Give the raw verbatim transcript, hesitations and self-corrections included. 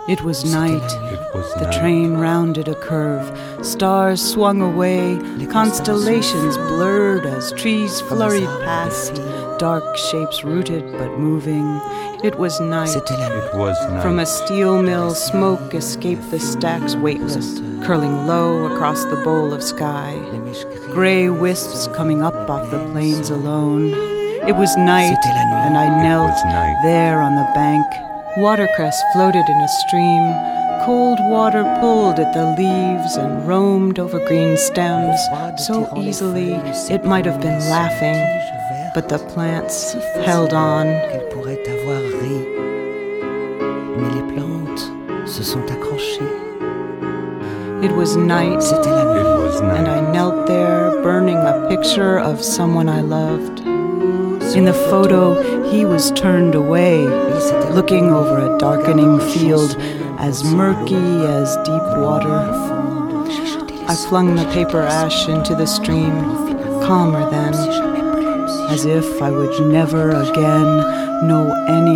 It was night. It was The night. train rounded a curve. Stars swung away. Constellations blurred as trees flurried past. Dark shapes rooted but moving. It was night. It was night. From a steel mill, smoke escaped the stacks weightless, curling low across the bowl of sky. Gray wisps coming up off the plains alone. It was night, and I knelt there on the bank. Watercress floated in a stream. Cold water pulled at the leaves and roamed over green stems so easily it might have been laughing, but the plants held on. Qu'elle pourrait avoir ri, mais les plantes se sont accrochées. It was night, It was night. and I knelt there burning a picture of someone I loved. In the photo, he was turned away, looking over a darkening field as murky as deep water. I flung the paper ash into the stream, calmer then, as if I would never again know any